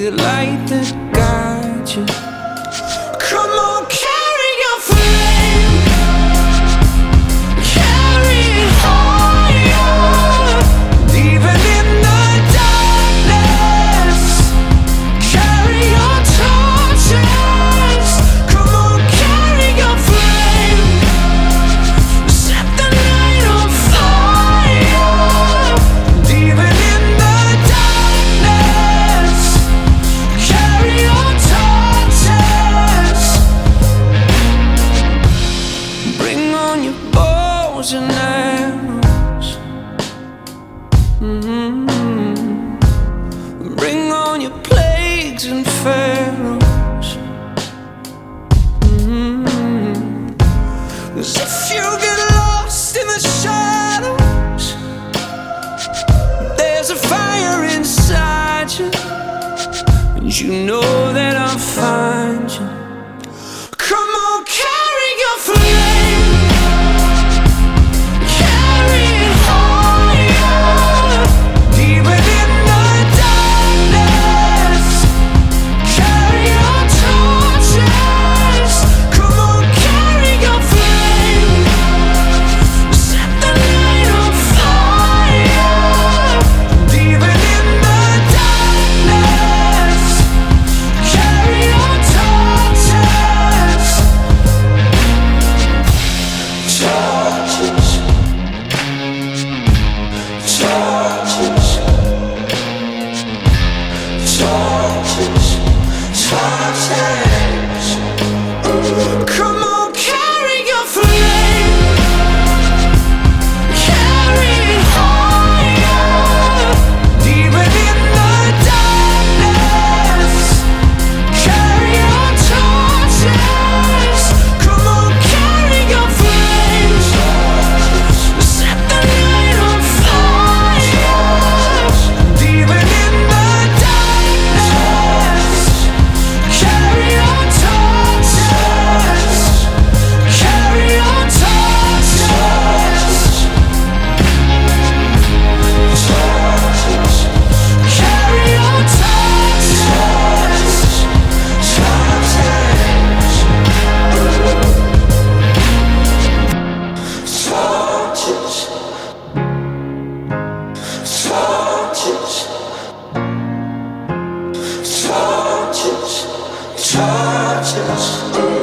a light that guides you. Come on, carry your flame, carry it higher, even in the darkness. Carry your torches. Come on, carry your flame, set the night on fire, even in the darkness. Carry your torches. Bring on your bows and arrows. Bring on your plagues and pharaohs. 'Cause if you get lost in the shadows, there's a fire inside you, and you know that I'll find you. Come on, carry your flame, carry it higher, even in the darkness. Carry your torches. Come on, carry your flame, set the night on fire, even in the darkness. Carry your torches. Torches. Torches. Torches. Come on, carry your flame, carry it higher, even in the darkness. Carry your torches. Come on, carry your flame, set the night on fire, even in the darkness. Carry your torches. Carry your torches. Torches. Carry your torches. Torches. Torches. Torches. Torches.